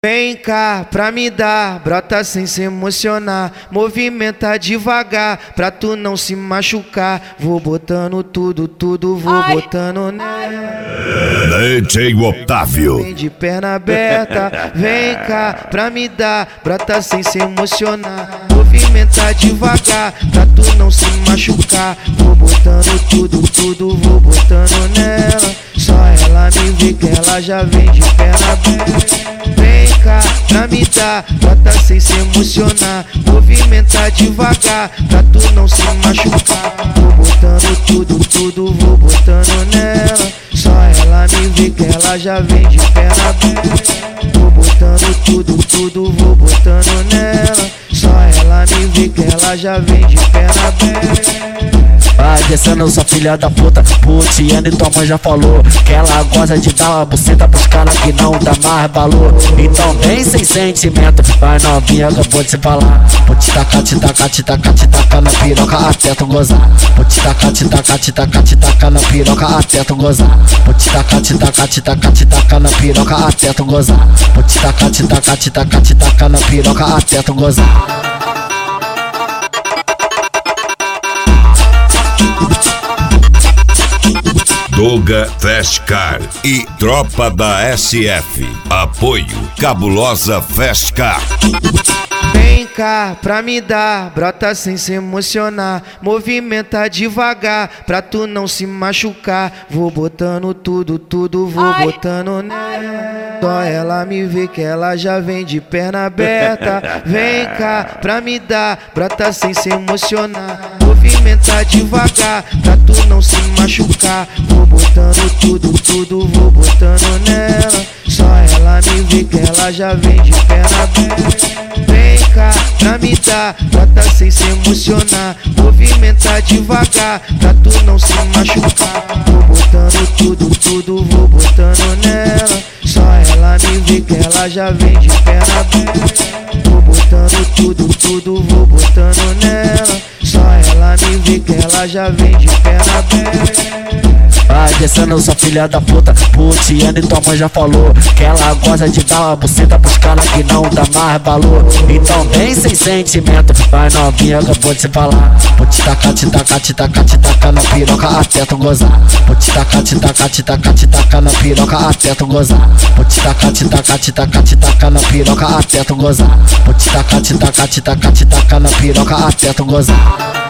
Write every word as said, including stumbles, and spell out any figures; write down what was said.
Vem cá pra me dar, brota sem se emocionar, movimenta devagar pra tu não se machucar. Vou botando tudo, tudo, vou ai, botando nela. D J Otávio. Vem de perna aberta, vem cá pra me dar, brota sem se emocionar, movimenta devagar pra tu não se machucar. Vou botando tudo, tudo, vou botando nela. Só ela me vê que ela já vem de perna aberta. Vem cá pra me dar, brota sem se emocionar, movimenta devagar pra tu não se machucar. Vou botando tudo, tudo, vou botando nela. Só ela me vê que ela já vem de perna aberta. Vou botando tudo, tudo, vou botando nela. Só ela me vê que ela já vem de perna aberta. Vai descendo, sua filha da puta, putiana, e tua mãe já falou que ela gosta de dar uma buceta pros caras que não dá mais valor. Então vem sem sentimento, vai novinha, acabou de se falar. Vou te tacar, te tacar, te tacar, te tacar na piroca até tu gozar. Vou te tacar, te tacar, te tacar, te tacar na piroca até tu gozar. Vou te tacar, te tacar, te tacar, te tacar na piroca até tu gozar. Vou te tacar, te tacar, te tacar, te tacar na piroca até tu gozar. Doga Fast Car e Tropa da S F. Apoio Cabulosa Fast Car. Vem cá pra me dar, brota sem se emocionar, movimenta devagar pra tu não se machucar. Vou botando tudo, tudo, vou ai, botando nela. Só ela me vê que ela já vem de perna aberta. Vem cá pra me dar, brota sem se emocionar, movimenta devagar pra tu não se machucar. Vou botando tudo, tudo, vou botando nela. Só ela me vê que ela já vem de perna aberta. Vem cá pra me dar, brota sem se emocionar, movimenta devagar pra tu não se machucar. Vou botando tudo, tudo, vou botando nela. Só ela me vê que ela já vem de perna aberta. Vou botando tudo, tudo, vou botando nela. Só ela me vê que ela já vem de perna aberta. Vai descendo, sua filha da puta, putiana, e tua mãe já falou que ela gosta de dar uma buceta pros caras que não dá mais valor. Então vem sem sentimento, vai novinha, acabou de se falar. Vou te tacar, te tacar, te tacar, te tacar na piroca até tu gozar. Vou te tacar, te tacar, te tacar, te tacar na piroca até tu gozar. Vou te tacar, te tacar, te tacar, te tacar na piroca até tu gozar. Vou te tacar, te tacar, te tacar, te tacar na piroca até tu gozar.